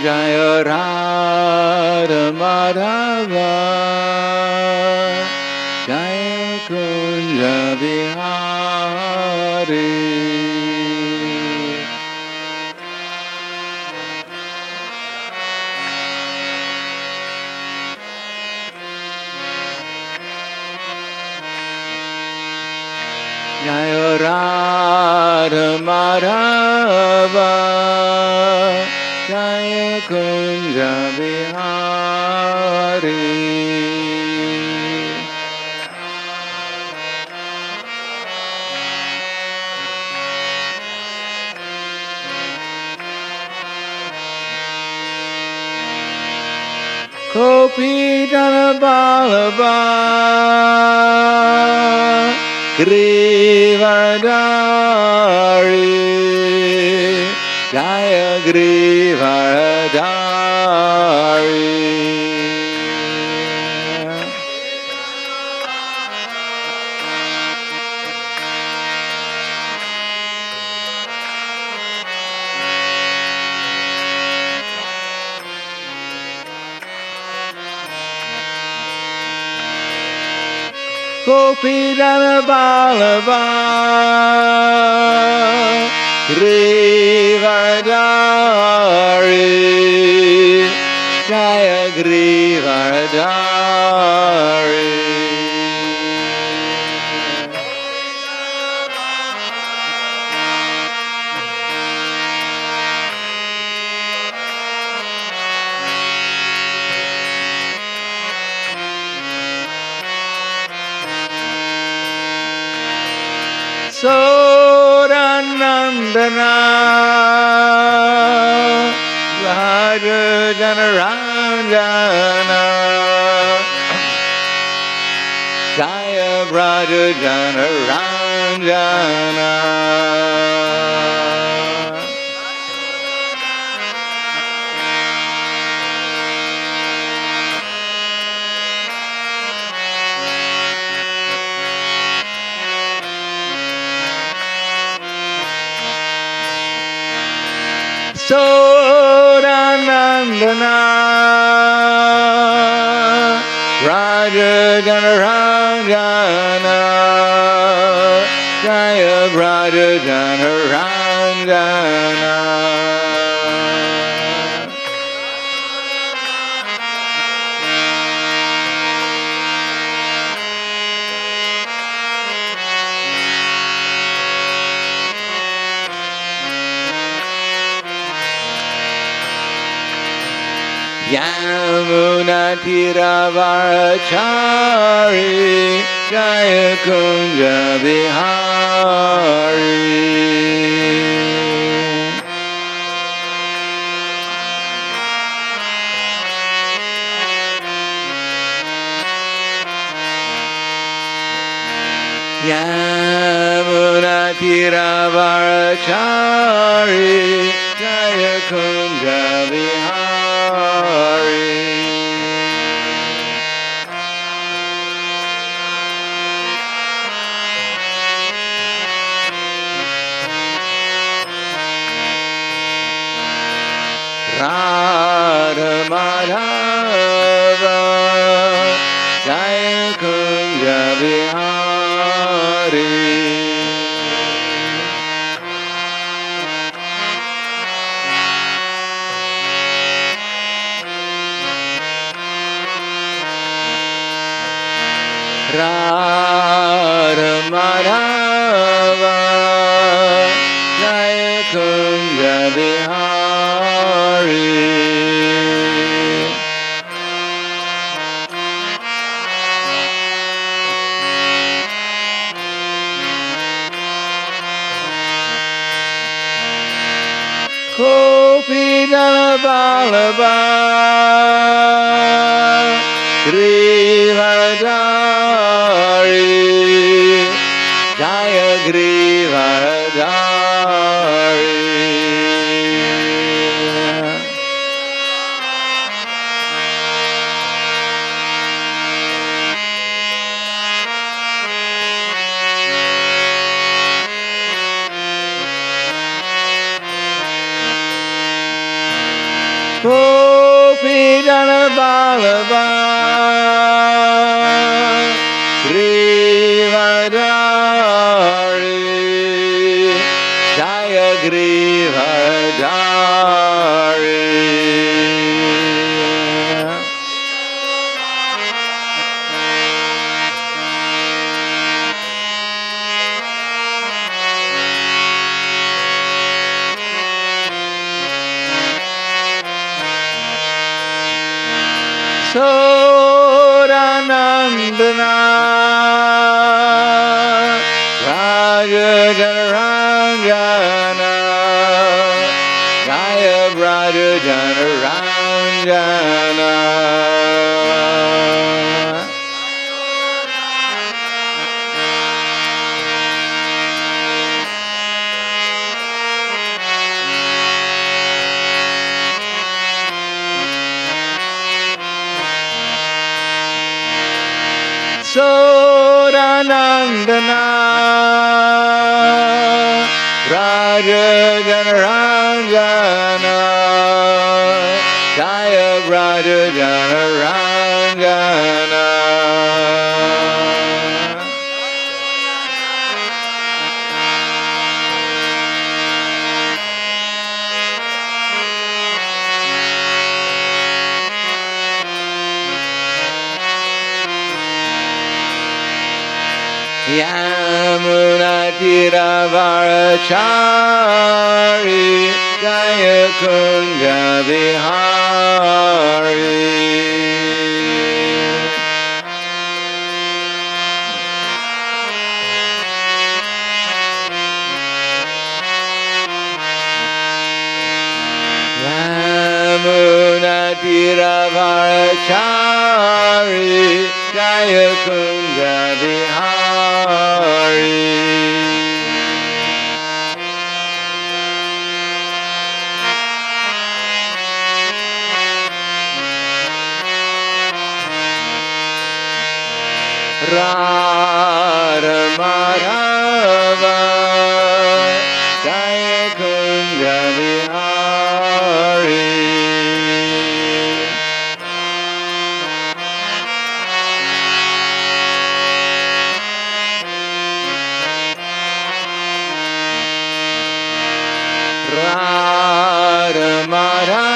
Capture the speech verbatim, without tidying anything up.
Jaya Radha Madhava Jaya Kunja Vihari. Jaya Radha Madhava Jaya Kunja Vihari. Kopi Dana Balaba Grivardari Jaya Grivardari. Gopi Dana Balaba Grivardari Jaya Grivardari. Sodanandana Raja Janaranjana Jaya Raja Janaranjana. Sodanandana Raja Janaranjana Jaya Raja Janaranjana. Yamuna Tiravarachari Jaya Kunja Vihari. Yamuna Tiravarachari Jaya Kunja Vihari. Radha Madhava Jaya Kunja Vihari. Radha Madhava Jaya Kunja Vihari. Gopi Dana Balaba Grivardari Jaya Grivardari. Jana Vallabha Grivadari Jaya Grivadari Soranandana Raja Janarangana Jaya Raja Janarangana Soranandana Raja Janarangana Jaya Raja Janarangana Yamuna Tiravarachari Jaya Kunja Vihari Yamuna Tiravarachari Jaya Kunja Vihari Radha Madhava Jaya Kunja Vihari Radha Madhava